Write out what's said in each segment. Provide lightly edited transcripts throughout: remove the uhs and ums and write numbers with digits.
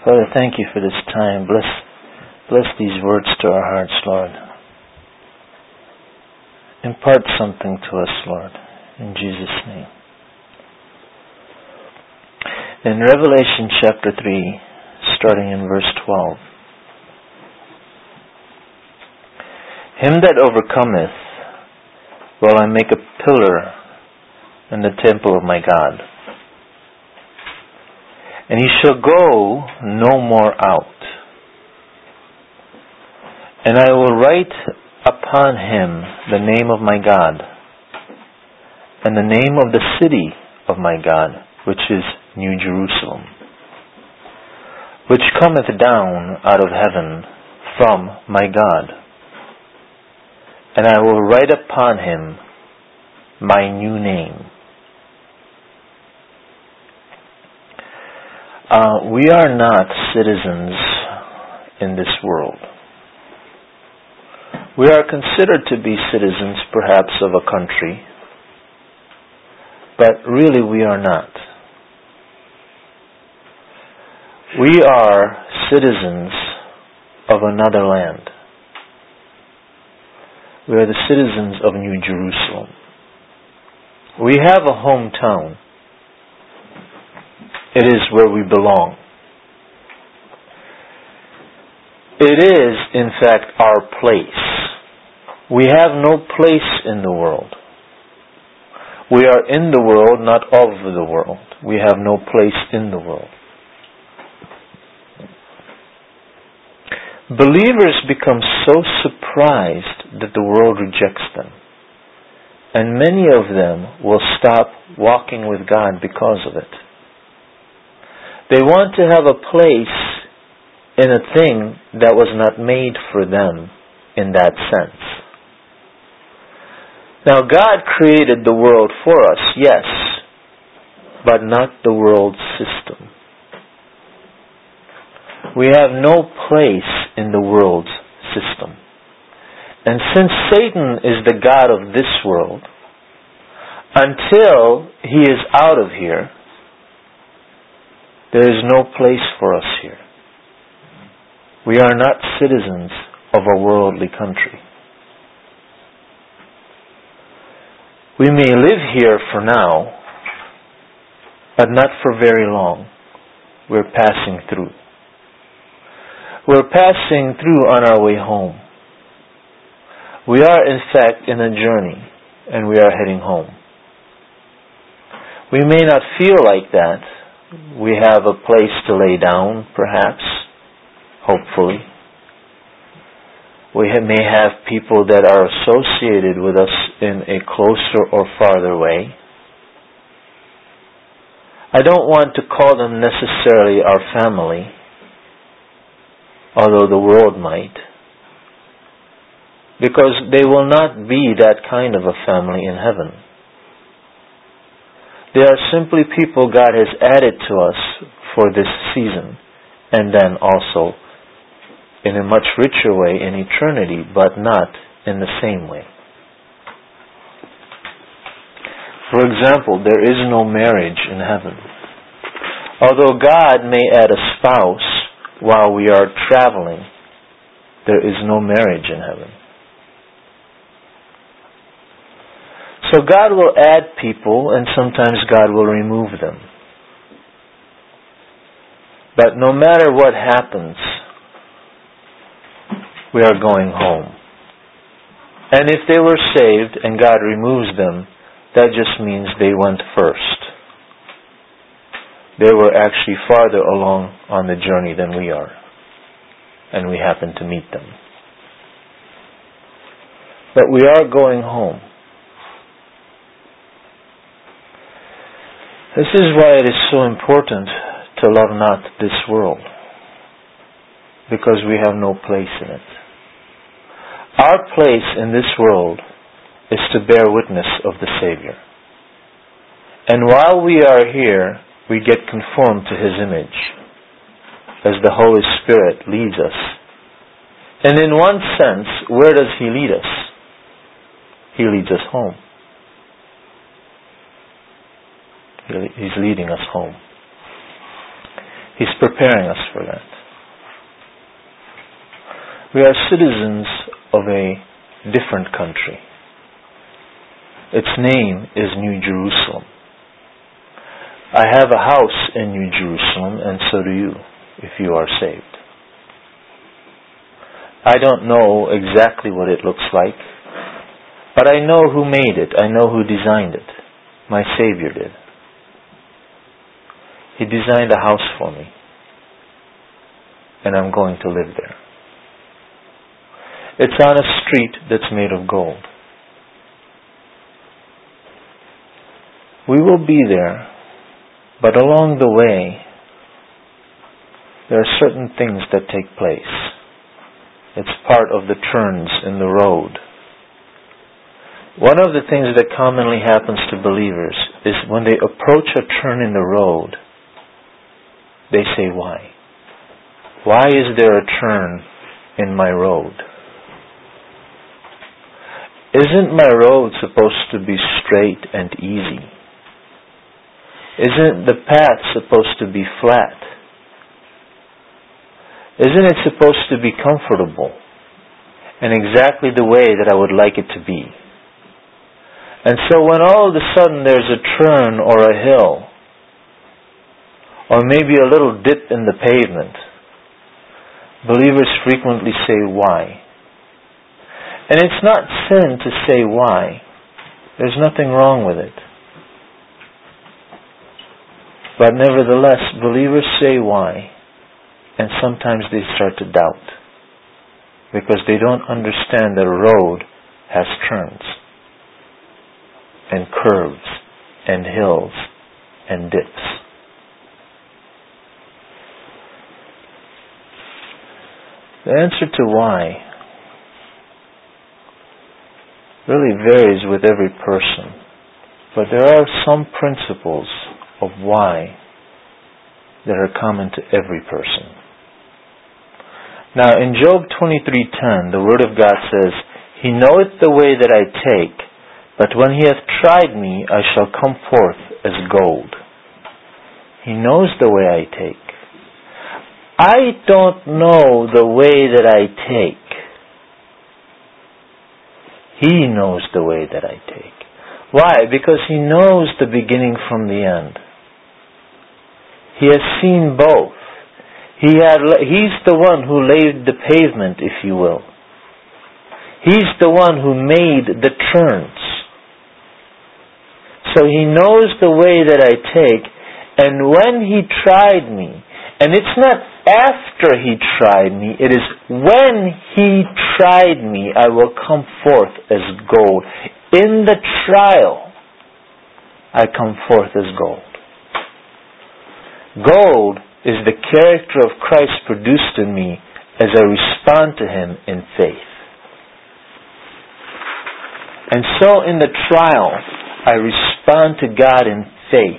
Father, thank you for this time. Bless these words to our hearts, Lord. Impart something to us, Lord, in Jesus' name. In Revelation chapter 3, starting in verse 12. Him that overcometh will I make a pillar in the temple of my God, and he shall go no more out. And I will write upon him the name of my God, and the name of the city of my God, which is New Jerusalem, which cometh down out of heaven from my God. And I will write upon him my new name. We are not citizens in this world. We are considered to be citizens, perhaps, of a country, but really we are not. We are citizens of another land. We are the citizens of New Jerusalem. We have a hometown. It is where we belong. It is, in fact, our place. We have no place in the world. We are in the world, not of the world. We have no place in the world. Believers become so surprised that the world rejects them. And many of them will stop walking with God because of it. They want to have a place in a thing that was not made for them in that sense. Now, God created the world for us, yes, but not the world system. We have no place in the world's system. And since Satan is the god of this world, until he is out of here, there is no place for us here. We are not citizens of a worldly country. We may live here for now, but not for very long. We're passing through. We're passing through on our way home. We are, in fact, in a journey, and we are heading home. We may not feel like that. We have a place to lay down, perhaps, hopefully. We may have people that are associated with us in a closer or farther way. I don't want to call them necessarily our family, although the world might, because they will not be that kind of a family in heaven. They are simply people God has added to us for this season, and then also in a much richer way in eternity, but not in the same way. For example, there is no marriage in heaven. Although God may add a spouse while we are traveling, there is no marriage in heaven. So God will add people, and sometimes God will remove them. But no matter what happens, we are going home. And if they were saved and God removes them, that just means they went first. They were actually farther along on the journey than we are. And we happen to meet them. But we are going home. This is why it is so important to love not this world, because we have no place in it. Our place in this world is to bear witness of the Savior. And while we are here, we get conformed to His image as the Holy Spirit leads us. And in one sense, where does He lead us? He leads us home. He's leading us home. He's preparing us for that. We are citizens of a different country. Its name is New Jerusalem. I have a house in New Jerusalem, and so do you, if you are saved. I don't know exactly what it looks like, but I know who made it. I know who designed it. My Savior did. He designed a house for me, and I'm going to live there. It's on a street that's made of gold. We will be there, but along the way, there are certain things that take place. It's part of the turns in the road. One of the things that commonly happens to believers is when they approach a turn in the road, they say, why? Why is there a turn in my road? Isn't my road supposed to be straight and easy? Isn't the path supposed to be flat? Isn't it supposed to be comfortable and exactly the way that I would like it to be? And so when all of a sudden there's a turn or a hill, or maybe a little dip in the pavement, believers frequently say, why? And it's not sin to say why. There's nothing wrong with it. But nevertheless, believers say why, and sometimes they start to doubt, because they don't understand that a road has turns, and curves, and hills, and dips. The answer to why really varies with every person, but there are some principles of why that are common to every person. Now in Job 23:10, the Word of God says, He knoweth the way that I take, but when He hath tried me, I shall come forth as gold. He knows the way I take. I don't know the way that I take. He knows the way that I take. Why? Because He knows the beginning from the end. He has seen both. He's the one who laid the pavement, if you will. He's the one who made the turns. So He knows the way that I take, and when He tried me, and it's not after He tried me, it is when He tried me, I will come forth as gold. In the trial, I come forth as gold. Gold is the character of Christ produced in me as I respond to Him in faith. And so in the trial, I respond to God in faith.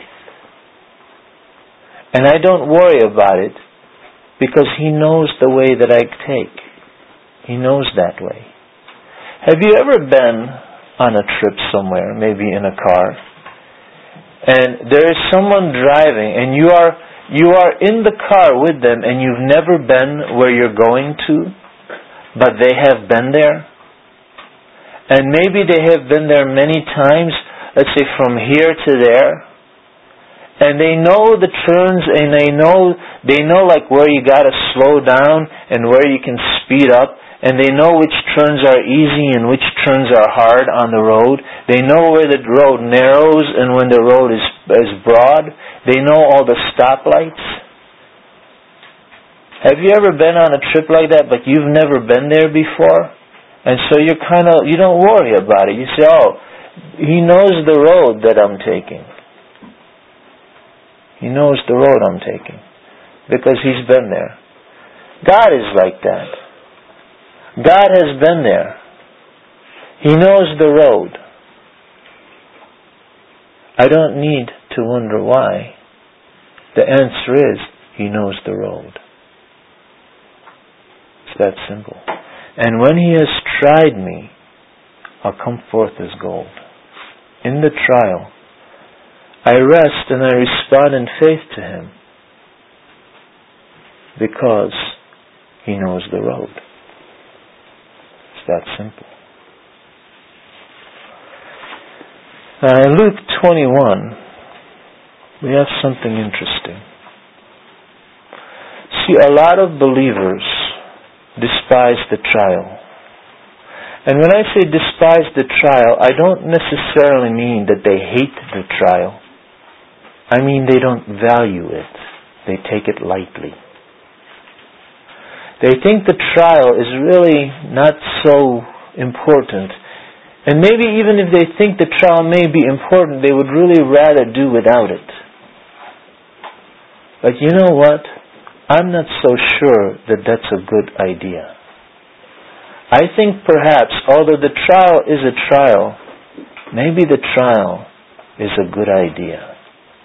And I don't worry about it because He knows the way that I take. He knows that way. Have you ever been on a trip somewhere, maybe in a car, and there is someone driving and you are in the car with them and you've never been where you're going to, but they have been there? And maybe they have been there many times, let's say from here to there, and they know the turns and they know like where you gotta slow down and where you can speed up, and they know which turns are easy and which turns are hard on the road. They know where the road narrows and when the road is broad. They know all the stoplights. Have you ever been on a trip like that, but you've never been there before? And so you don't worry about it. You say, oh, He knows the road that I'm taking. He knows the road I'm taking because He's been there. God is like that. God has been there. He knows the road. I don't need to wonder why. The answer is, He knows the road. It's that simple. And when He has tried me, I'll come forth as gold. In the trial, I rest and I respond in faith to Him. Because He knows the road. It's that simple. Now in Luke 21, we have something interesting. See, a lot of believers despise the trial. And when I say despise the trial, I don't necessarily mean that they hate the trial. I mean they don't value it. They take it lightly. They think the trial is really not so important. And maybe even if they think the trial may be important, they would really rather do without it. But you know what? I'm not so sure that that's a good idea. I think perhaps, although the trial is a trial, maybe the trial is a good idea.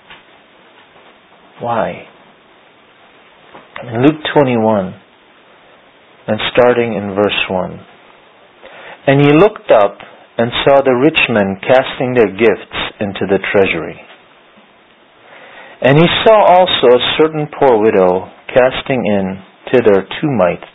Why? In Luke 21, and starting in verse 1, "And he looked up and saw the rich men casting their gifts into the treasury. And he saw also a certain poor widow casting in thither 2 mites.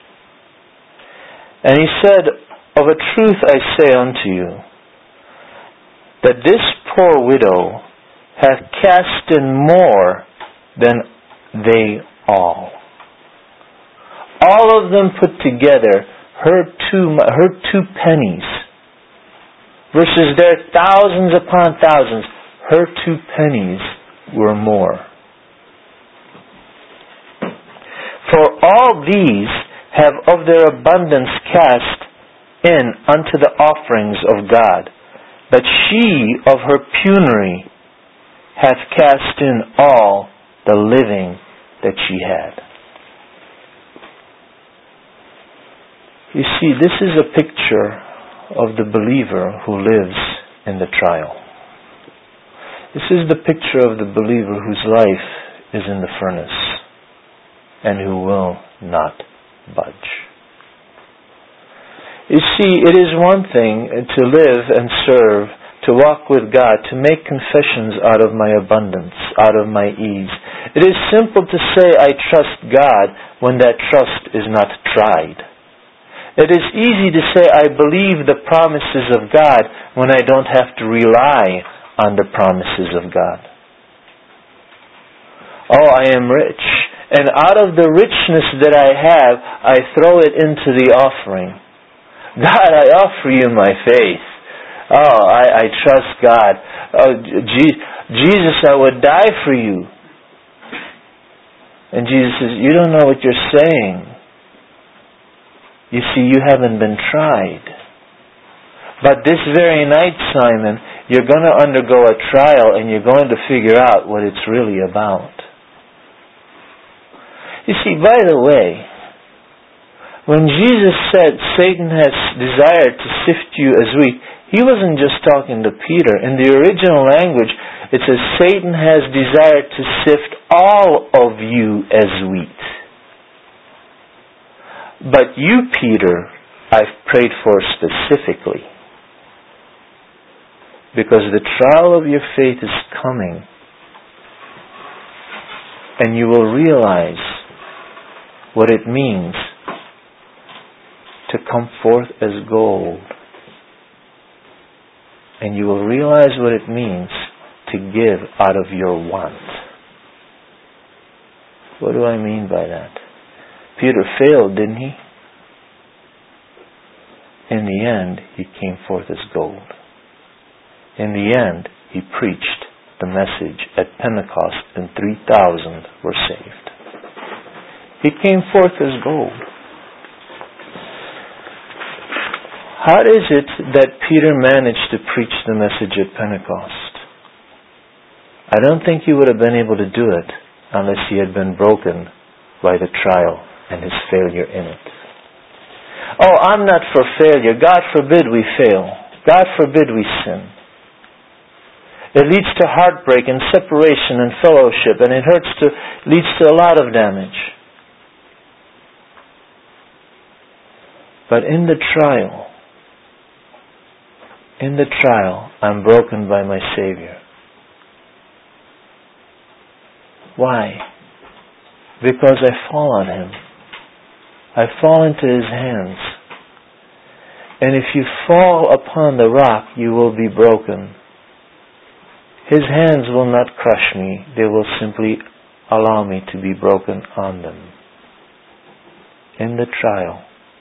And he said, Of a truth I say unto you, that this poor widow hath cast in more than they all. All of them put together, her 2 pennies, versus their thousands upon thousands, her 2 pennies were more. For all these have of their abundance cast in unto the offerings of God, but she of her penury hath cast in all the living that she had." You see, this is a picture of the believer who lives in the trial. This is the picture of the believer whose life is in the furnace and who will not budge. You see, it is one thing to live and serve, to walk with God, to make confessions out of my abundance, out of my ease. It is simple to say I trust God when that trust is not tried. It is easy to say I believe the promises of God when I don't have to rely on the promises of God. Oh, I am rich, and out of the richness that I have, I throw it into the offering. God, I offer you my faith. Oh, I trust God. Oh, Jesus, I would die for you. And Jesus says, you don't know what you're saying. You see, you haven't been tried. But this very night, Simon, you're going to undergo a trial and you're going to figure out what it's really about. You see, by the way, when Jesus said Satan has desired to sift you as wheat, He wasn't just talking to Peter. In the original language, it says Satan has desired to sift all of you as wheat. But you, Peter, I've prayed for specifically. Because the trial of your faith is coming. And you will realize what it means to come forth as gold. And you will realize what it means to give out of your want. What do I mean by that? Peter failed, didn't he? In the end, he came forth as gold. In the end, he preached the message at Pentecost and 3,000 were saved. He came forth as gold. How is it that Peter managed to preach the message at Pentecost? I don't think he would have been able to do it unless he had been broken by the trial and his failure in it. Oh, I'm not for failure. God forbid we fail. God forbid we sin. It leads to heartbreak and separation and fellowship, and it leads to a lot of damage. But in the trial, I'm broken by my Savior. Why? because I fall on Him. I fall into His hands. And if you fall upon the rock, you will be broken. His hands will not crush me. They will simply allow me to be broken on them. In the trial,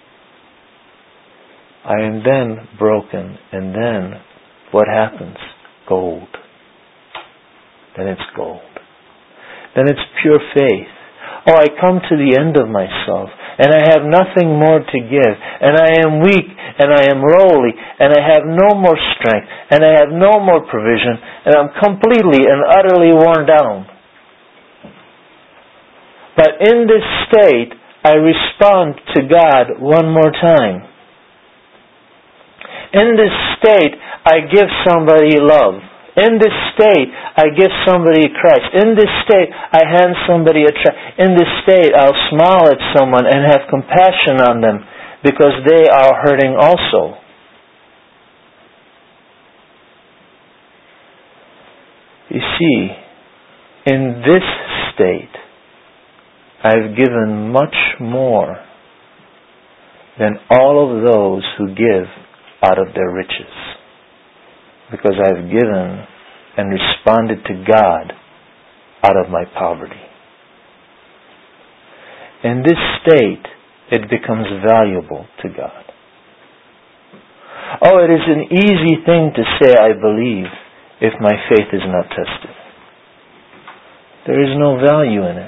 I am then broken, and then what happens? Gold. Then it's gold. Then it's pure faith. Oh, I come to the end of myself, and I have nothing more to give, and I am weak, and I am lowly, and I have no more strength, and I have no more provision, and I'm completely and utterly worn down. But in this state, I respond to God one more time. In this state, I give somebody love. In this state, I give somebody Christ. In this state, I hand somebody a tract. In this state, I'll smile at someone and have compassion on them because they are hurting also. You see, in this state, I've given much more than all of those who give out of their riches. Because I've given and responded to God out of my poverty. In this state, it becomes valuable to God. Oh, it is an easy thing to say I believe if my faith is not tested. There is no value in it.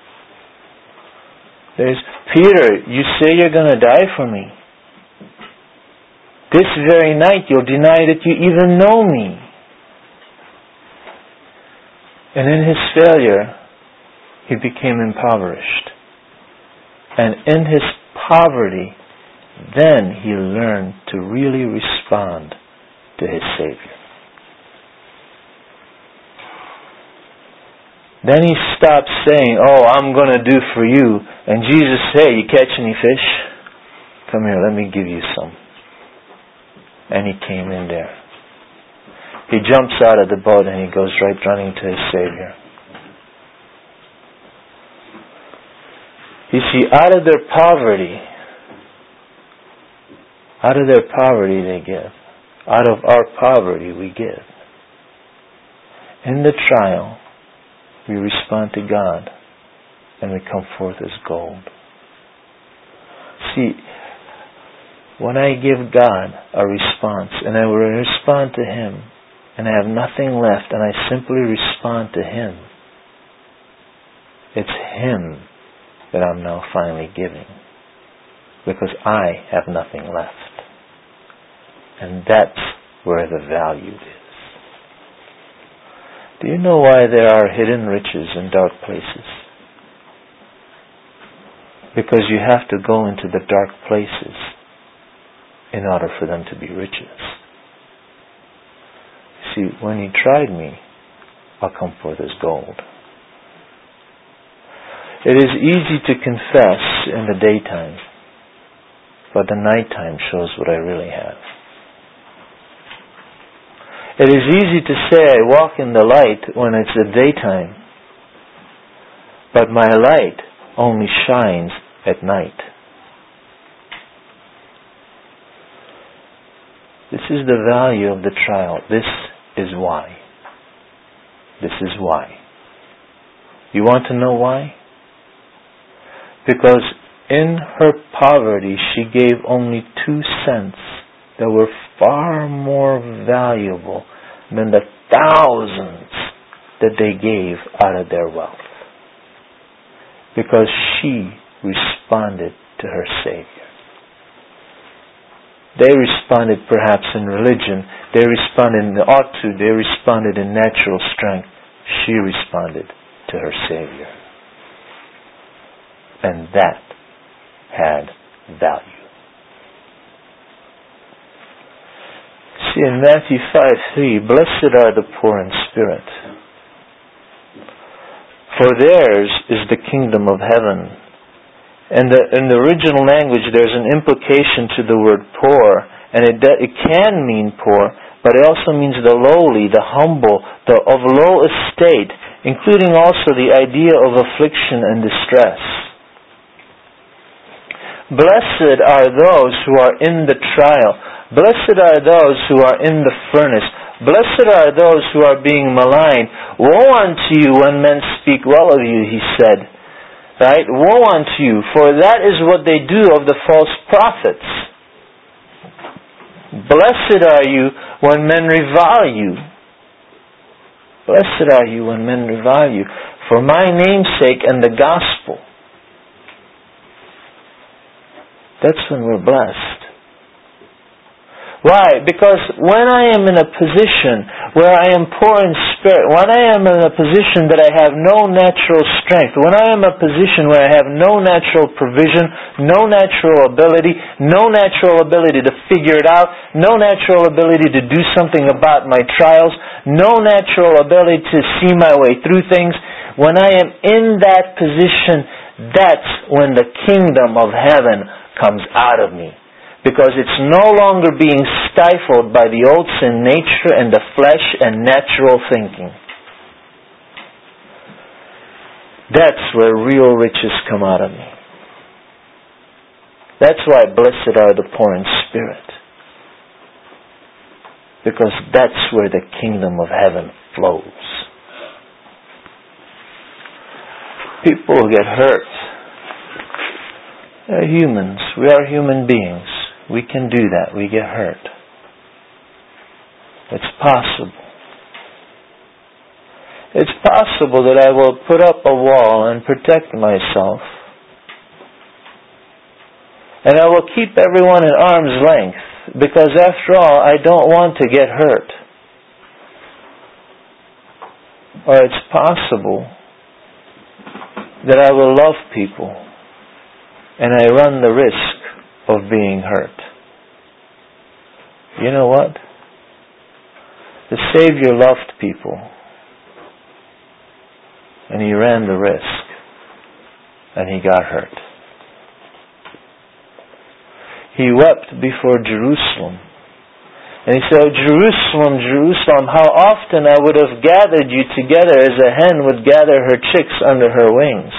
There's, Peter, you say you're going to die for me. This very night you'll deny that you even know me. And in his failure, he became impoverished. And in his poverty, then he learned to really respond to his Savior. Then he stopped saying, oh, I'm going to do for you. And Jesus said, you catch any fish? Come here, let me give you some. And he came in there. He jumps out of the boat and he goes right running to his Savior. You see, out of their poverty they give. Out of our poverty we give. In the trial, we respond to God and we come forth as gold. See, when I give God a response and I will respond to Him and I have nothing left and I simply respond to Him, it's Him that I'm now finally giving because I have nothing left. And that's where the value is. Do you know why there are hidden riches in dark places? Because you have to go into the dark places in order for them to be riches. See, when He tried me, I'll come forth as gold. It is easy to confess in the daytime, but the nighttime shows what I really have. It is easy to say I walk in the light when it's the daytime, but my light only shines at night. This is the value of the trial. This is why. This is why. You want to know why? Because in her poverty she gave only 2 cents that were far more valuable than the thousands that they gave out of their wealth. Because she responded to her Savior. They responded perhaps in religion. They responded in the ought to. They responded in natural strength. She responded to her Savior. And that had value. See, in Matthew 5:3, blessed are the poor in spirit, for theirs is the kingdom of heaven. And in the original language, there's an implication to the word poor, and it can mean poor, but it also means the lowly, the humble, the of low estate. including also the idea of affliction and distress. Blessed are those who are in the trial. Blessed are those who are in the furnace. Blessed are those who are being maligned. Woe unto you when men speak well of you, he said. Right? Woe unto you, for that is what they do of the false prophets. Blessed are you when men revile you. Blessed are you when men revile you, for my name's sake and the gospel. That's when we're blessed. Why? Because when I am in a position where I am poor in spirit, when I am in a position that I have no natural strength, when I am in a position where I have no natural provision, no natural ability to figure it out, no natural ability to do something about my trials, no natural ability to see my way through things, when I am in that position, that's when the kingdom of heaven comes out of me. Because it's no longer being stifled by the old sin nature and the flesh and natural thinking. That's where real riches come out of me. That's why blessed are the poor in spirit. Because that's where the kingdom of heaven flows. People get hurt. They're humans. We are human beings. We can do that. We get hurt. It's possible. It's possible that I will put up a wall and protect myself. And I will keep everyone at arm's length, because after all, I don't want to get hurt. Or it's possible that I will love people and I run the risk of being hurt. You know what? The Savior loved people, and He ran the risk, and He got hurt. He wept before Jerusalem, and He said, Jerusalem, Jerusalem, how often I would have gathered you together as a hen would gather her chicks under her wings,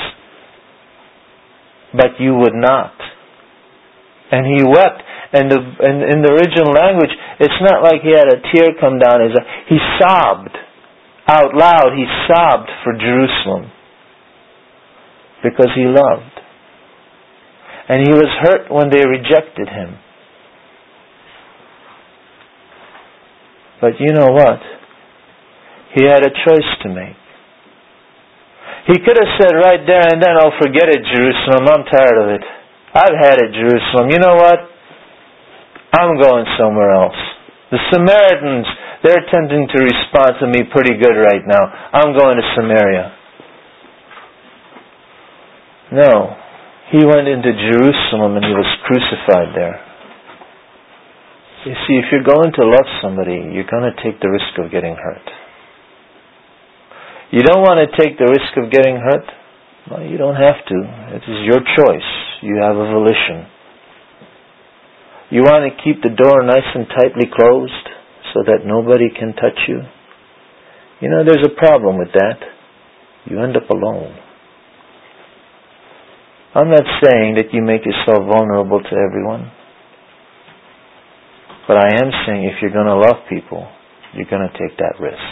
but you would not. And He wept. And in the original language, it's not like He had a tear come down His eye. He sobbed out loud. He sobbed for Jerusalem because He loved. And He was hurt when they rejected Him. But you know what? He had a choice to make. He could have said right there and then, oh, forget it, Jerusalem. I'm tired of it. I've had it, Jerusalem. You know what? I'm going somewhere else. The Samaritans, they're attempting to respond to me pretty good right now. I'm going to Samaria. No. He went into Jerusalem and He was crucified there. You see, if you're going to love somebody, you're going to take the risk of getting hurt. You don't want to take the risk of getting hurt? Well, you don't have to. It is your choice. You have a volition. You want to keep the door nice and tightly closed so that nobody can touch you? You know, there's a problem with that. You end up alone. I'm not saying that you make yourself vulnerable to everyone. But I am saying if you're going to love people, you're going to take that risk.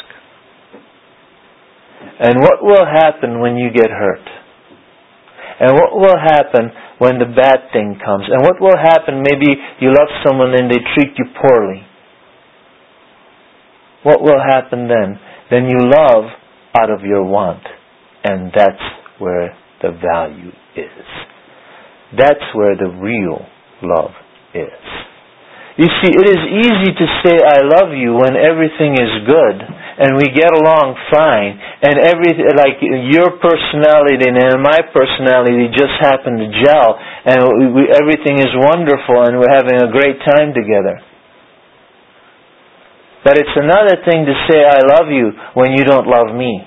And what will happen when you get hurt? And what will happen when the bad thing comes? And what will happen, maybe you love someone and they treat you poorly. What will happen then? Then you love out of your want. And that's where the value is. That's where the real love is. You see, it is easy to say I love you when everything is good and we get along fine and everything, like your personality and my personality just happen to gel and everything is wonderful and we're having a great time together. But it's another thing to say I love you when you don't love me.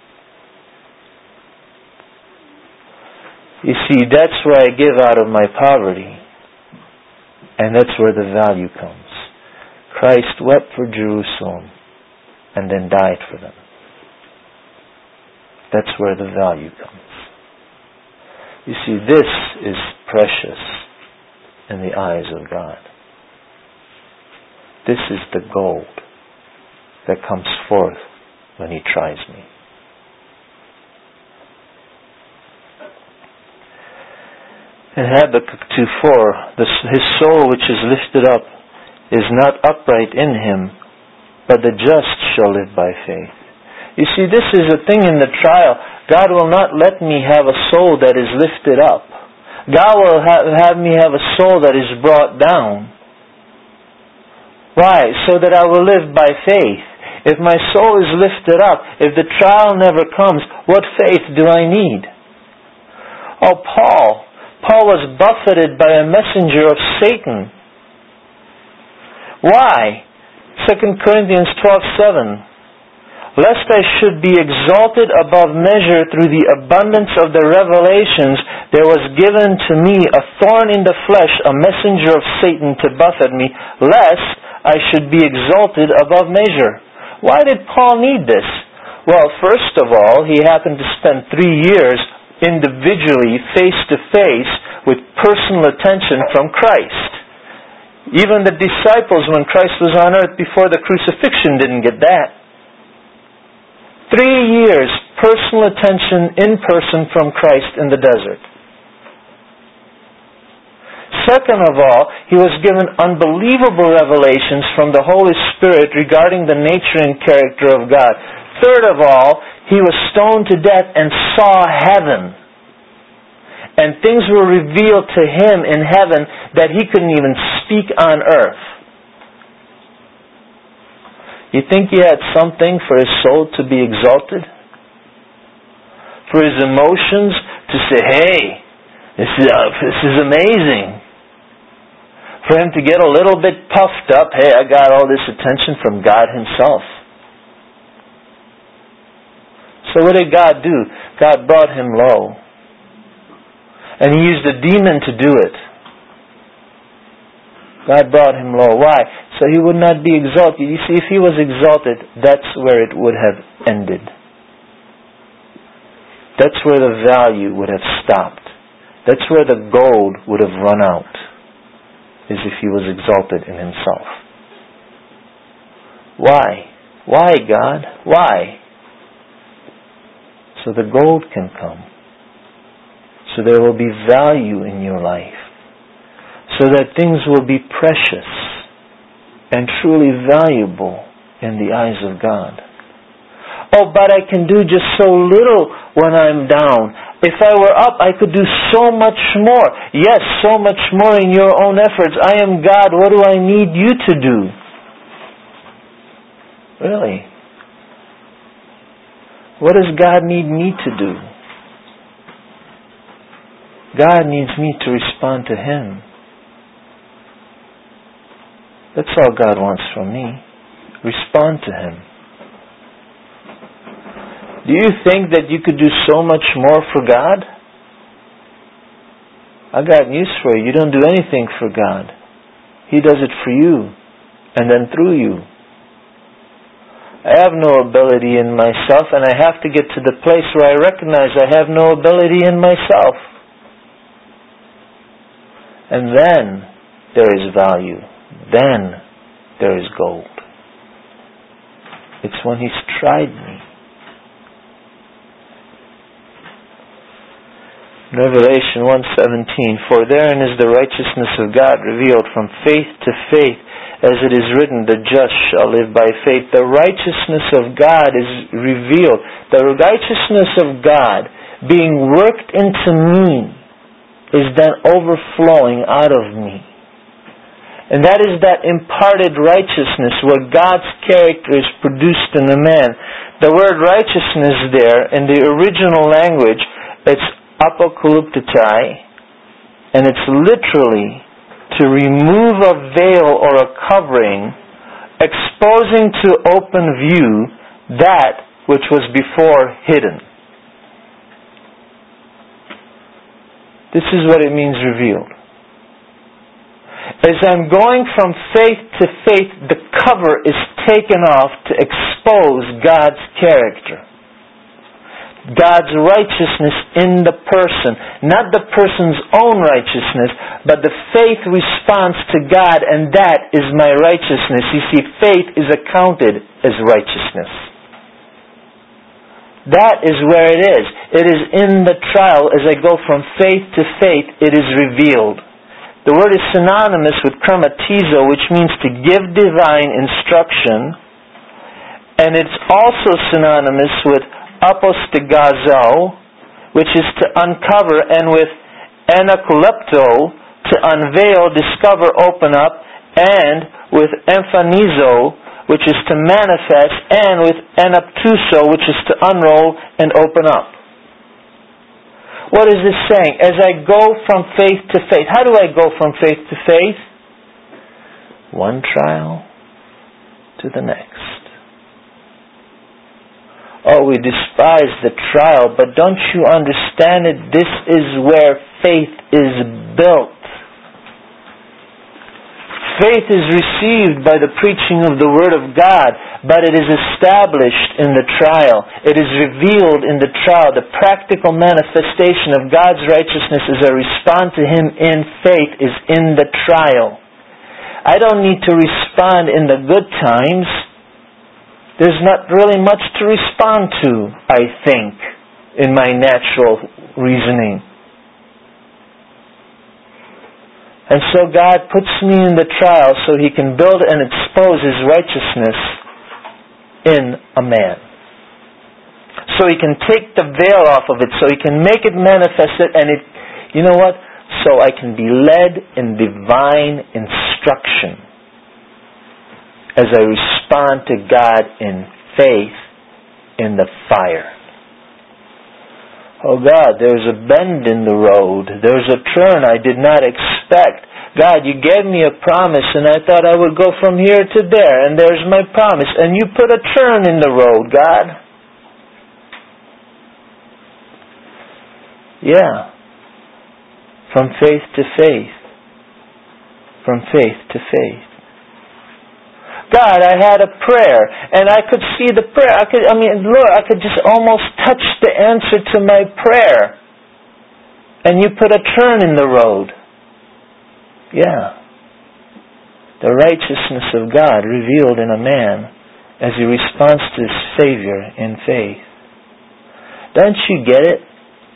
You see, that's where I give out of my poverty. And that's where the value comes. Christ wept for Jerusalem and then died for them. That's where the value comes. You see, this is precious in the eyes of God. This is the gold that comes forth when He tries me. In Habakkuk 2:4, his soul which is lifted up is not upright in him, but the just shall live by faith. You see, this is a thing in the trial. God will not let me have a soul that is lifted up. God will have me have a soul that is brought down. Why? So that I will live by faith. If my soul is lifted up, if the trial never comes, what faith do I need? Oh, Paul was buffeted by a messenger of Satan. Why? 2 Corinthians 12:7. Lest I should be exalted above measure through the abundance of the revelations, there was given to me a thorn in the flesh, a messenger of Satan to buffet me, lest I should be exalted above measure. Why did Paul need this? Well, first of all, he happened to spend 3 years individually, face to face, with personal attention from Christ. Even the disciples, when Christ was on earth before the crucifixion, didn't get that. 3 years personal attention in person from Christ in the desert. Second of all, he was given unbelievable revelations from the Holy Spirit regarding the nature and character of God. Third of all, he was stoned to death and saw heaven. And things were revealed to him in heaven that he couldn't even speak on earth. You think he had something for his soul to be exalted? For his emotions to say, hey, this is amazing. For him to get a little bit puffed up, hey, I got all this attention from God Himself. So what did God do? God brought him low. And He used a demon to do it. God brought him low. Why? So he would not be exalted. You see, if he was exalted, that's where it would have ended. That's where the value would have stopped. That's where the gold would have run out, is if he was exalted in himself. Why? Why, God? Why? So the gold can come. So there will be value in your life. So that things will be precious and truly valuable in the eyes of God. Oh, but I can do just so little when I'm down. If I were up, I could do so much more. Yes, so much more in your own efforts. I am God. What do I need you to do? Really? What does God need me to do? God needs me to respond to Him. That's all God wants from me. Respond to Him. Do you think that you could do so much more for God? I got news for you. You don't do anything for God. He does it for you, and then through you. I have no ability in myself, and I have to get to the place where I recognize I have no ability in myself. And then there is value. Then there is gold. It's when He's tried me. Revelation 1:17, for therein is the righteousness of God revealed from faith to faith, as it is written, the just shall live by faith. The righteousness of God is revealed. The righteousness of God being worked into me is then overflowing out of me. And that is that imparted righteousness where God's character is produced in a man. The word righteousness there, in the original language, it's apokalyptai, and it's literally to remove a veil or a covering, exposing to open view that which was before hidden. This is what it means revealed. As I'm going from faith to faith, the cover is taken off to expose God's character. God's righteousness in the person. Not the person's own righteousness, but the faith response to God, and that is my righteousness. You see, faith is accounted as righteousness. That is where it is. It is in the trial. As I go from faith to faith, it is revealed. The word is synonymous with chromatizo, which means to give divine instruction, and it's also synonymous with apostigazo, which is to uncover, and with anakulepto, to unveil, discover, open up, and with emphanizo, which is to manifest, and with anaptuso, which is to unroll and open up. What is this saying? As I go from faith to faith. How do I go from faith to faith? One trial to the next. Oh, we despise the trial, but don't you understand it? This is where faith is built. Faith is received by the preaching of the Word of God, but it is established in the trial. It is revealed in the trial. The practical manifestation of God's righteousness as I respond to Him in faith is in the trial. I don't need to respond in the good times. There's not really much to respond to, I think, in my natural reasoning. And so God puts me in the trial so He can build and expose His righteousness in a man. So He can take the veil off of it, so He can make it manifest it, and it, you know what? So I can be led in divine instruction as I respond to God in faith in the fire. Oh God, there's a bend in the road. There's a turn I did not expect. God, you gave me a promise and I thought I would go from here to there, and there's my promise. And you put a turn in the road, God. Yeah. From faith to faith. From faith to faith. God, I had a prayer, and I could see the prayer. Lord, I could just almost touch the answer to my prayer. And you put a turn in the road. Yeah. The righteousness of God revealed in a man as he responds to his Savior in faith. Don't you get it?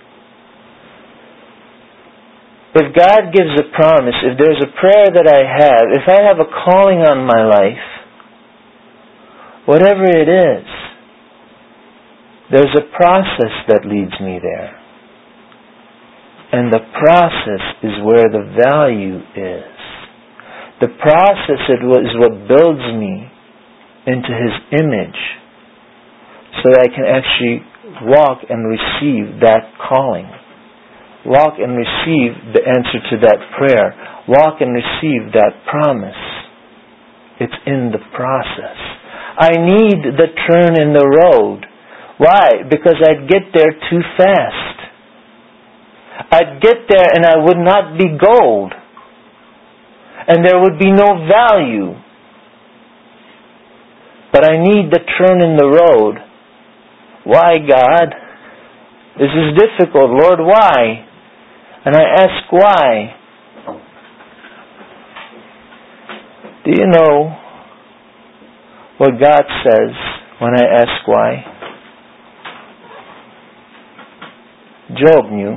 If God gives a promise, if there's a prayer that I have, if I have a calling on my life, whatever it is, there's a process that leads me there. And the process is where the value is. The process is what builds me into His image so that I can actually walk and receive that calling. Walk and receive the answer to that prayer. Walk and receive that promise. It's in the process. I need the turn in the road. Why? Because I'd get there too fast. I'd get there and I would not be gold. And there would be no value. But I need the turn in the road. Why, God? This is difficult. Lord, why? And I ask why. Do you know what God says when I ask why? Job knew.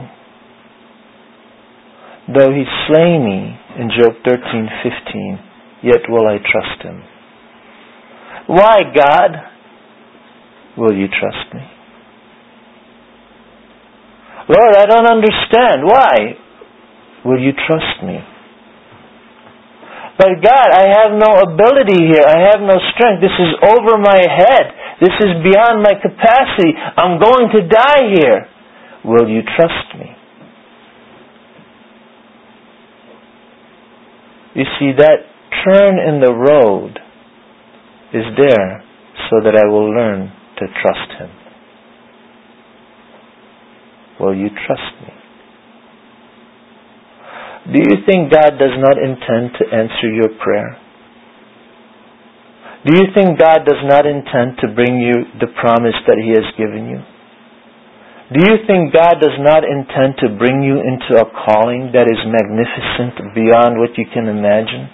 Though He slay me, in Job 13:15, yet will I trust Him. Why, God, will you trust me? Lord, I don't understand. Why will you trust me? But God, I have no ability here. I have no strength. This is over my head. This is beyond my capacity. I'm going to die here. Will you trust me? You see, that turn in the road is there so that I will learn to trust Him. Will you trust me? Do you think God does not intend to answer your prayer? Do you think God does not intend to bring you the promise that He has given you? Do you think God does not intend to bring you into a calling that is magnificent beyond what you can imagine?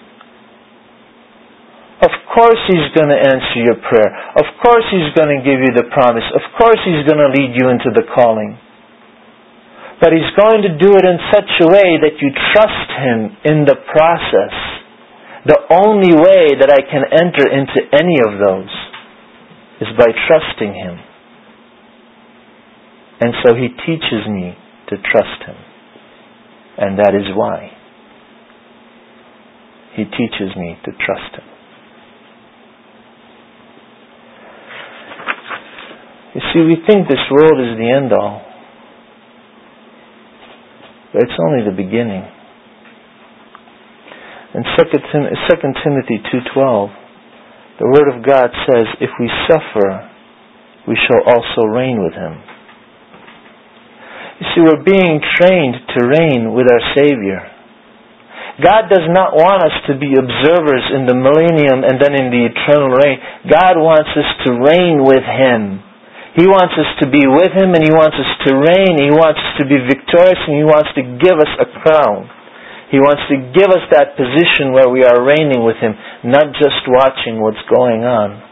Of course He's going to answer your prayer. Of course He's going to give you the promise. Of course He's going to lead you into the calling. But He's going to do it in such a way that you trust Him in the process. The only way that I can enter into any of those is by trusting Him. And so He teaches me to trust Him. And that is why He teaches me to trust Him. You see, we think this world is the end all. But it's only the beginning. In 2 Timothy 2:12, the Word of God says, if we suffer, we shall also reign with Him. You see, we're being trained to reign with our Savior. God does not want us to be observers in the millennium and then in the eternal reign. God wants us to reign with Him. He wants us to be with Him, and He wants us to reign. He wants us to be victorious, and He wants to give us a crown. He wants to give us that position where we are reigning with Him, not just watching what's going on.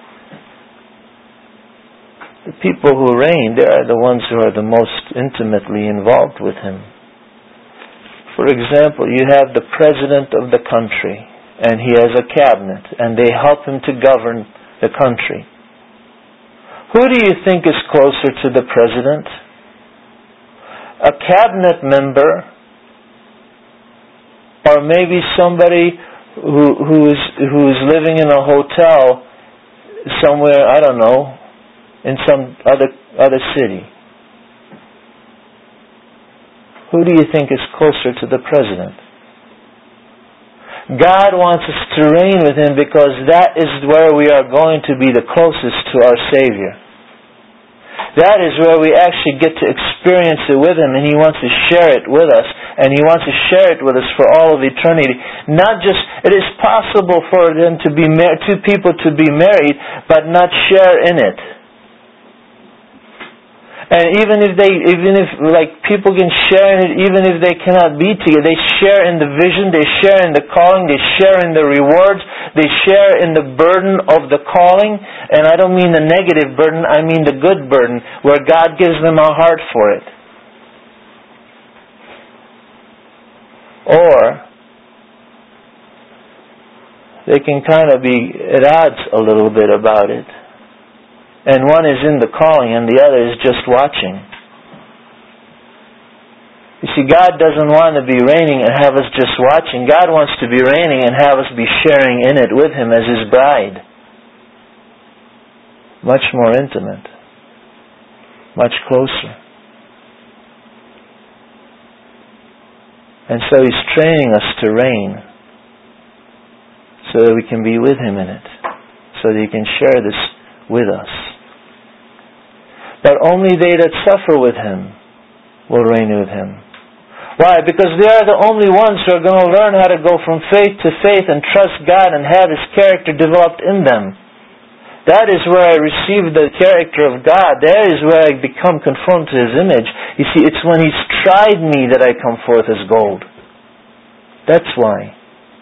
The people who reign, they are the ones who are the most intimately involved with Him. For example, you have the president of the country, and he has a cabinet, and they help him to govern the country. Who do you think is closer to the president? A cabinet member, or maybe somebody who is living in a hotel somewhere, I don't know, in some other city. Who do you think is closer to the president? God wants us to reign with Him because that is where we are going to be the closest to our Savior. That is where we actually get to experience it with Him, and He wants to share it with us, and He wants to share it with us for all of eternity. Not just, it is possible for them to be two people to be married, but not share in it. And even if people can share in it, even if they cannot be together, they share in the vision, they share in the calling, they share in the rewards, they share in the burden of the calling. And I don't mean the negative burden, I mean the good burden, where God gives them a heart for it. Or they can kind of be at odds a little bit about it. And one is in the calling and the other is just watching. You see, God doesn't want to be reigning and have us just watching. God wants to be reigning and have us be sharing in it with Him as His bride. Much more intimate. Much closer. And so He's training us to reign so that we can be with Him in it. So that He can share this with us. But only they that suffer with Him will reign with Him. Why? Because they are the only ones who are going to learn how to go from faith to faith and trust God and have His character developed in them. That is where I receive the character of God. That is where I become conformed to His image. You see, it's when He's tried me that I come forth as gold. That's why.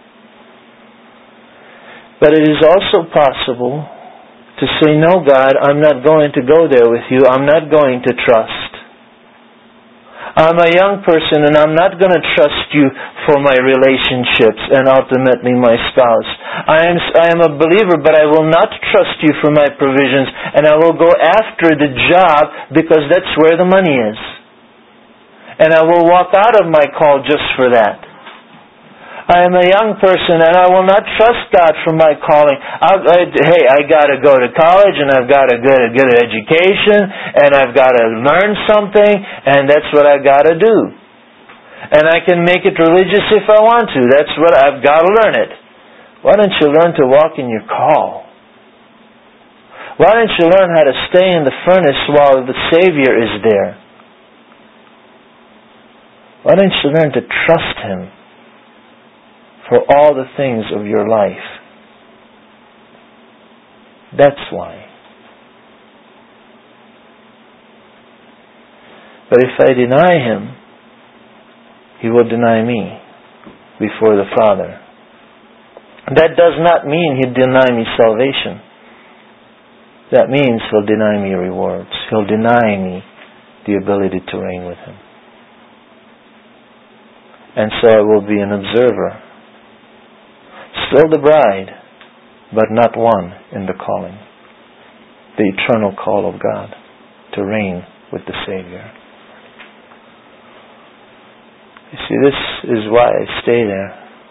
But it is also possible to say, no, God, I'm not going to go there with You. I'm not going to trust. I'm a young person and I'm not going to trust You for my relationships and ultimately my spouse. I am a believer, but I will not trust You for my provisions, and I will go after the job because that's where the money is. And I will walk out of my call just for that. I am a young person and I will not trust God for my calling. I got to go to college and I've got to get an education and I've got to learn something, and that's what I've got to do. And I can make it religious if I want to. That's what I've got to learn it. Why don't you learn to walk in your call? Why don't you learn how to stay in the furnace while the Savior is there? Why don't you learn to trust Him for all the things of your life? That's why. But if I deny Him, He will deny me before the Father. That does not mean He'll deny me salvation. That means He'll deny me rewards. He'll deny me the ability to reign with Him. And so I will be an observer. Still the bride, but not one in the calling. The eternal call of God to reign with the Savior. You see, this is why I stay there.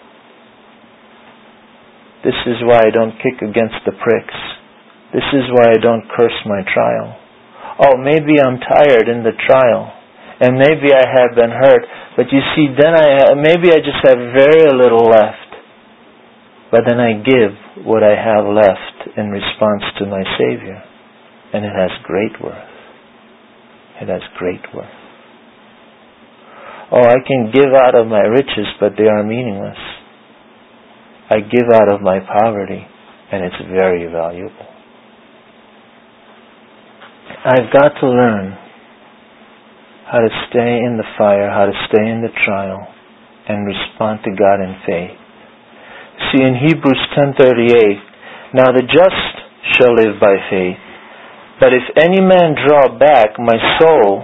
This is why I don't kick against the pricks. This is why I don't curse my trial. Oh, maybe I'm tired in the trial, and maybe I have been hurt, but you see, then maybe I just have very little left. But then I give what I have left in response to my Savior, and it has great worth. It has great worth. Oh, I can give out of my riches, but they are meaningless. I give out of my poverty, and it's very valuable. I've got to learn how to stay in the fire, how to stay in the trial, and respond to God in faith. See, in Hebrews 10:38, now the just shall live by faith, but if any man draw back, my soul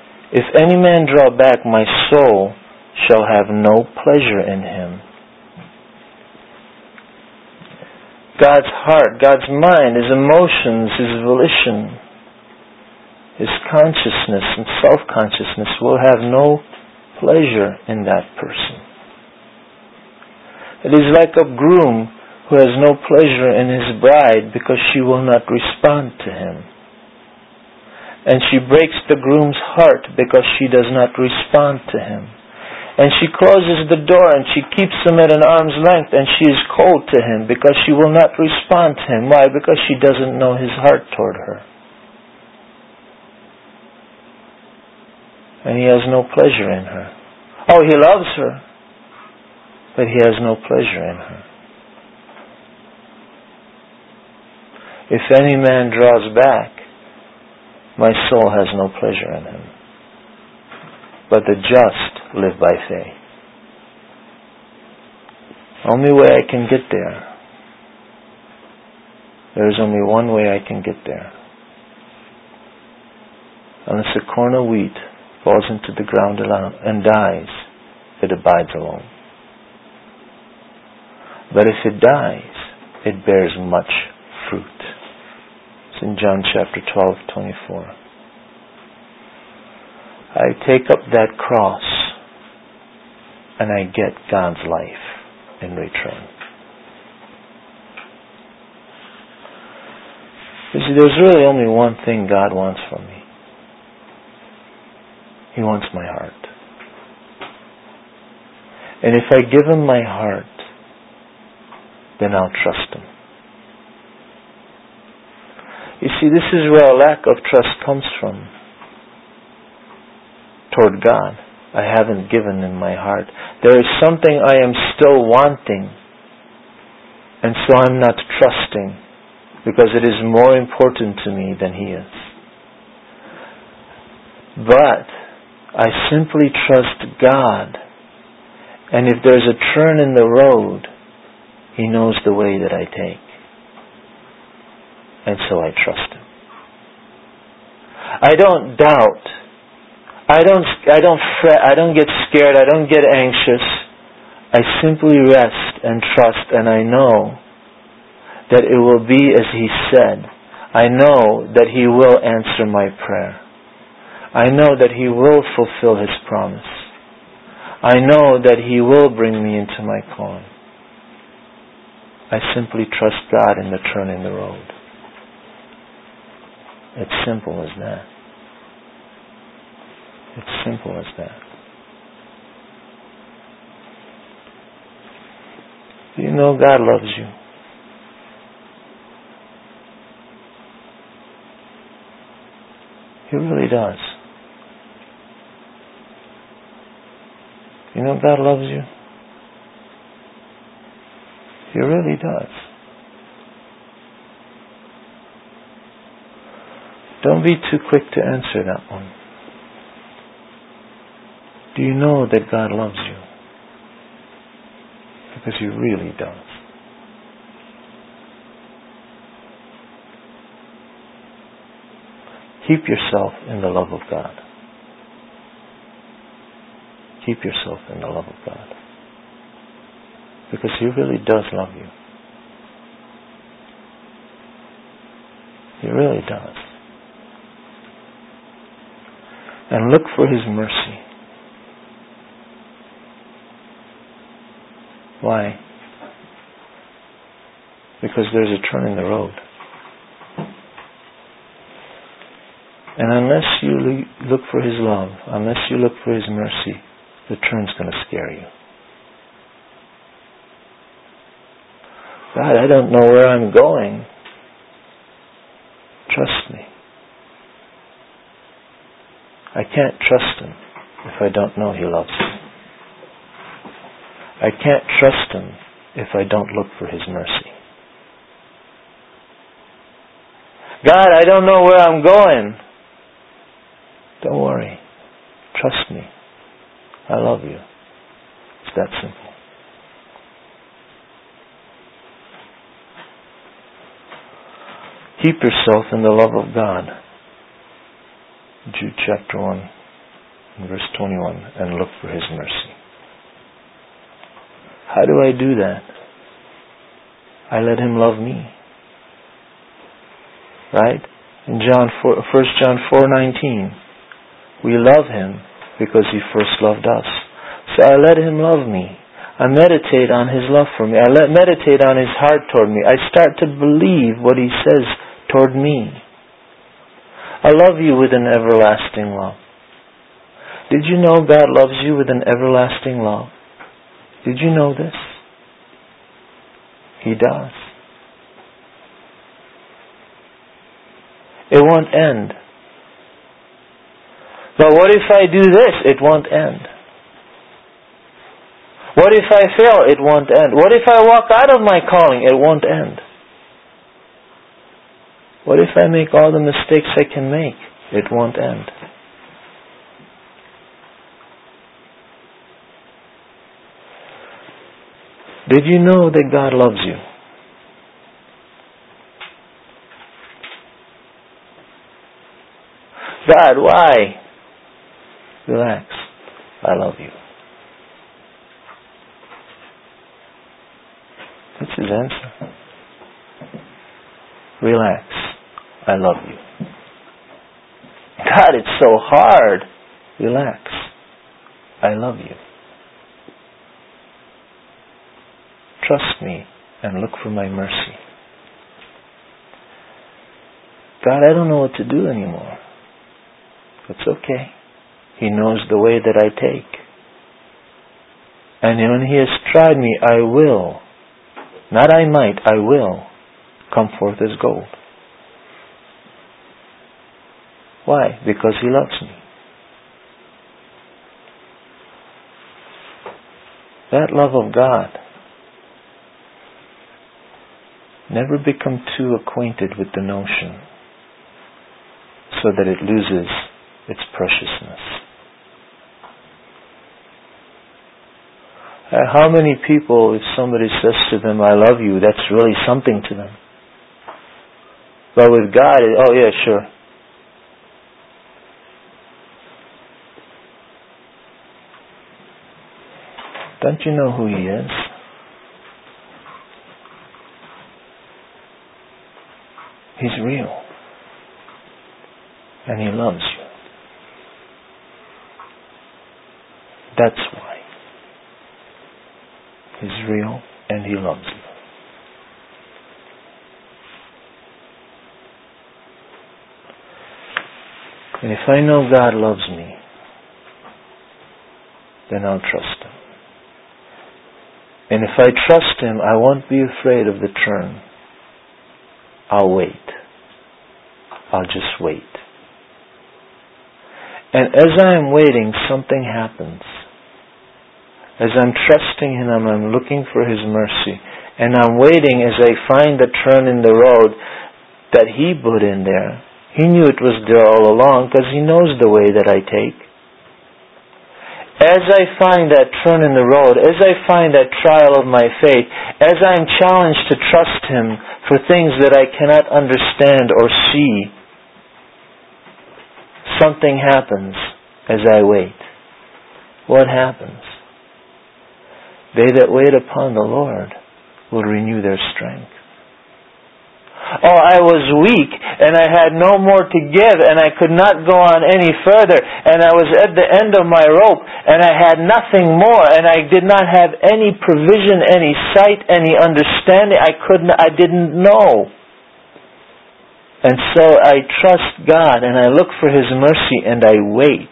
shall have no pleasure in him. God's heart, God's mind, His emotions, His volition, His consciousness and self-consciousness will have no pleasure in that person. It is like a groom who has no pleasure in his bride because she will not respond to him. And she breaks the groom's heart because she does not respond to him. And she closes the door and she keeps him at an arm's length and she is cold to him because she will not respond to him. Why? Because she doesn't know his heart toward her. And he has no pleasure in her. Oh, he loves her, but he has no pleasure in her. If any man draws back, my soul has no pleasure in him. But the just live by faith. Only way I can get there. There is only one way I can get there. Unless a corn of wheat falls into the ground and dies, it abides alone. But if it dies, it bears much fruit. It's in John chapter 12:24. I take up that cross and I get God's life in return. You see, there's really only one thing God wants from me. He wants my heart. And if I give Him my heart, then I'll trust Him. You see, this is where a lack of trust comes from. Toward God, I haven't given Him my heart. There is something I am still wanting, and so I'm not trusting, because it is more important to me than He is. But I simply trust God, and if there's a turn in the road, He knows the way that I take, and so I trust Him. I don't doubt. I don't fret, I don't get scared, I don't get anxious. I simply rest and trust, and I know that it will be as He said. I know that He will answer my prayer. I know that He will fulfill His promise. I know that He will bring me into my calling. I simply trust God in the turn in the road. It's simple as that. It's simple as that. Do you know God loves you? He really does. You know God loves you? He really does. Don't be too quick to answer that one. Do you know that God loves you? Because He really does. Keep yourself in the love of God. Keep yourself in the love of God. Because He really does love you. He really does. And look for His mercy. Why? Because there's a turn in the road. And unless you look for His love, unless you look for His mercy, the turn's going to scare you. God, I don't know where I'm going. Trust me. I can't trust Him if I don't know He loves me. I can't trust Him if I don't look for His mercy. God, I don't know where I'm going. Don't worry. Trust me. I love you. It's that simple. Keep yourself in the love of God. Jude chapter 1 and verse 21, and look for His mercy. How do I do that? I let Him love me. Right? In 1 John 4:19, we love Him because He first loved us. So I let Him love me. I meditate on His love for me. I meditate on His heart toward me. I start to believe what He says toward me. I love you with an everlasting love. Did you know God loves you with an everlasting love? Did you know this? He does. It won't end. But what if I do this? It won't end. What if I fail? It won't end. What if I walk out of my calling? It won't end. What if I make all the mistakes I can make? It won't end. Did you know that God loves you? God, why? Relax. I love you. That's His answer. Relax. I love you. God, it's so hard. Relax. I love you. Trust me and look for my mercy. God, I don't know what to do anymore. It's okay. He knows the way that I take. And when He has tried me, I will. Not I might, I will come forth as gold. Why? Because He loves me. That love of God. Never become too acquainted with the notion so that it loses its preciousness. How many people, if somebody says to them, I love you, that's really something to them. But with God, oh yeah, sure. Don't you know who He is? He's real. And He loves you. That's why. He's real and He loves you. And if I know God loves me, then I'll trust Him. And if I trust Him, I won't be afraid of the turn. I'll wait. I'll just wait. And as I'm waiting, something happens. As I'm trusting Him, I'm looking for His mercy. And I'm waiting as I find the turn in the road that He put in there. He knew it was there all along because He knows the way that I take. as I find that turn in the road, as I find that trial of my faith, as I am challenged to trust Him for things that I cannot understand or see, something happens as I wait. What happens? They that wait upon the Lord will renew their strength. Oh, I was weak and I had no more to give and I could not go on any further and I was at the end of my rope and I had nothing more and I did not have any provision, any sight, any understanding. I didn't know. And so I trust God and I look for His mercy and I wait.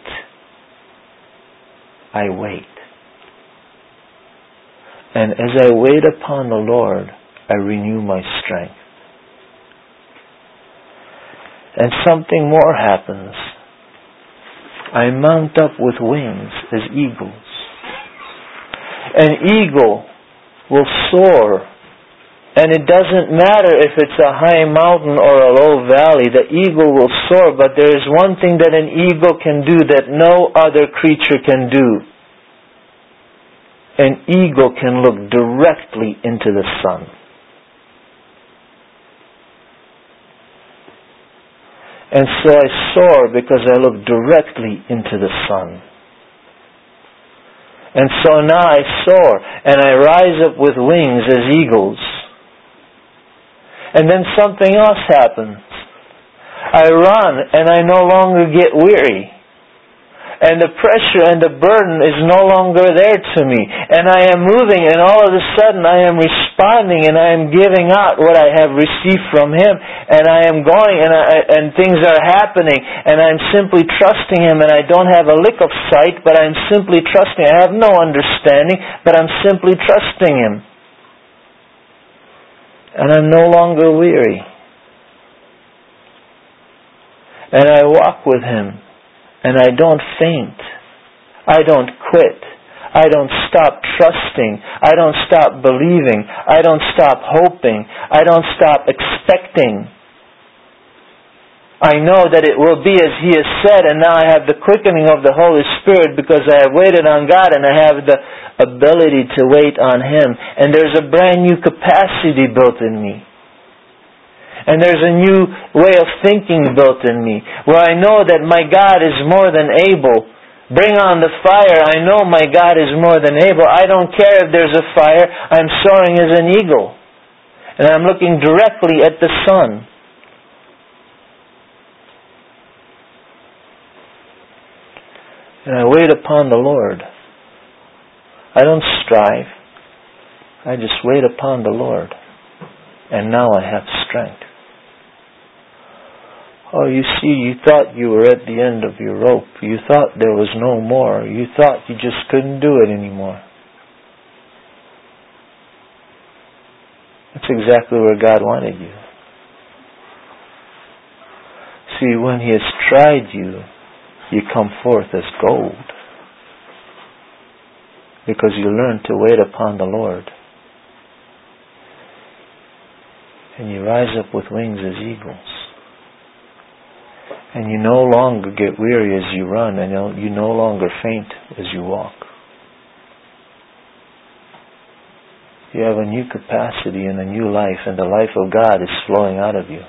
I wait. And as I wait upon the Lord, I renew my strength. And something more happens. I mount up with wings as eagles. An eagle will soar. And it doesn't matter if it's a high mountain or a low valley. The eagle will soar. But there is one thing that an eagle can do that no other creature can do. An eagle can look directly into the sun. And so I soar because I look directly into the sun. And so now I soar and I rise up with wings as eagles. And then something else happens. I run and I no longer get weary. And the pressure and the burden is no longer there to me. And I am moving and all of a sudden I am responding and I am giving out what I have received from Him. And I am going and things are happening. And I'm simply trusting Him and I don't have a lick of sight, but I'm simply trusting. I have no understanding, but I'm simply trusting Him. And I'm no longer weary. And I walk with Him. And I don't faint. I don't quit. I don't stop trusting. I don't stop believing. I don't stop hoping. I don't stop expecting. I know that it will be as He has said, and now I have the quickening of the Holy Spirit because I have waited on God and I have the ability to wait on Him. And there's a brand new capacity built in me. And there's a new way of thinking built in me, where I know that my God is more than able. Bring on the fire. I know my God is more than able. I don't care if there's a fire. I'm soaring as an eagle. And I'm looking directly at the sun. And I wait upon the Lord. I don't strive. I just wait upon the Lord. And now I have strength. Oh, you see, you thought you were at the end of your rope. You thought there was no more. You thought you just couldn't do it anymore. That's exactly where God wanted you. See, when He has tried you, you come forth as gold. Because you learn to wait upon the Lord. And you rise up with wings as eagles. And you no longer get weary as you run, and you no longer faint as you walk. You have a new capacity and a new life, and the life of God is flowing out of you.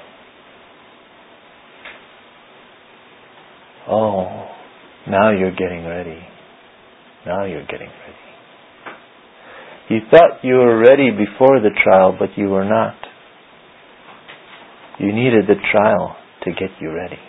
Oh, now you're getting ready. Now you're getting ready. You thought you were ready before the trial, but you were not. You needed the trial to get you ready.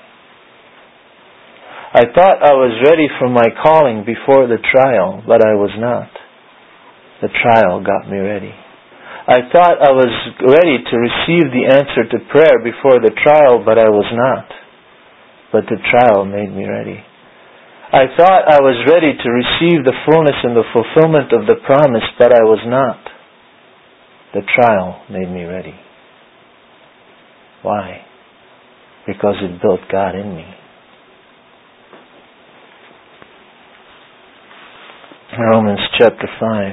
I thought I was ready for my calling before the trial, but I was not. The trial got me ready. I thought I was ready to receive the answer to prayer before the trial, but I was not. But the trial made me ready. I thought I was ready to receive the fullness and the fulfillment of the promise, but I was not. The trial made me ready. Why? Because it built God in me. Romans chapter 5.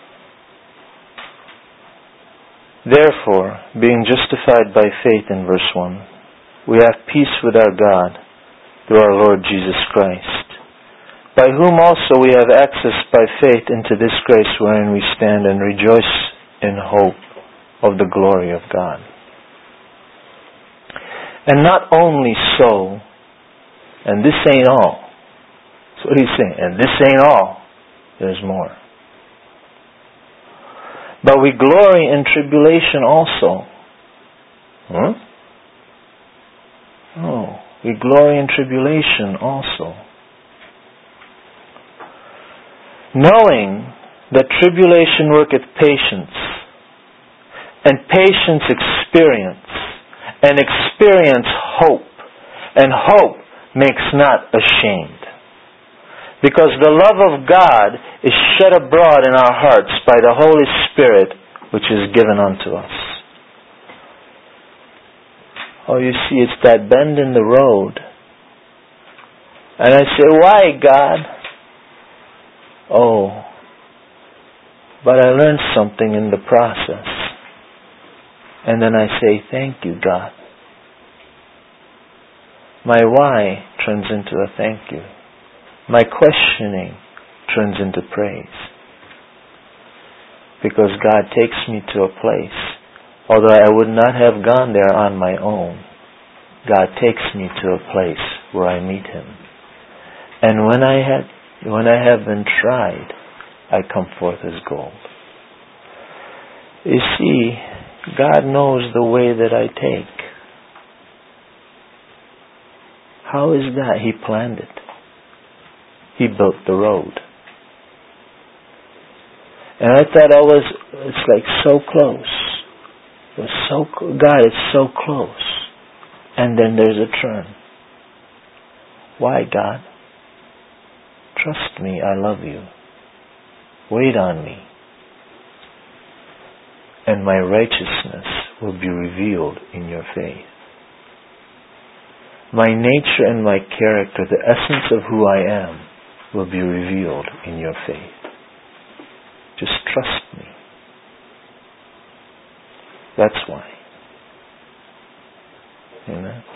Therefore, being justified by faith in verse 1, we have peace with our God through our Lord Jesus Christ, by whom also we have access by faith into this grace wherein we stand and rejoice in hope of the glory of God. And not only so, and this ain't all. That's what he's saying. And this ain't all. There's more. But we glory in tribulation also. Oh, we glory in tribulation also. Knowing that tribulation worketh patience, and patience experience, and experience hope, and hope makes not ashamed. Because the love of God is shed abroad in our hearts by the Holy Spirit which is given unto us. Oh, you see, it's that bend in the road. And I say, why, God? Oh, but I learned something in the process. And then I say, thank you, God. My why turns into a thank you. My questioning turns into praise. Because God takes me to a place, although I would not have gone there on my own, God takes me to a place where I meet Him. And when I have been tried, I come forth as gold. You see, God knows the way that I take. How is that? He planned it. He built the road. And I thought it's like so close. God is so close. And then there's a turn. Why, God? Trust me, I love you. Wait on me. And my righteousness will be revealed in your faith. My nature and my character, the essence of who I am, will be revealed in your faith. Just trust me. That's why. Amen.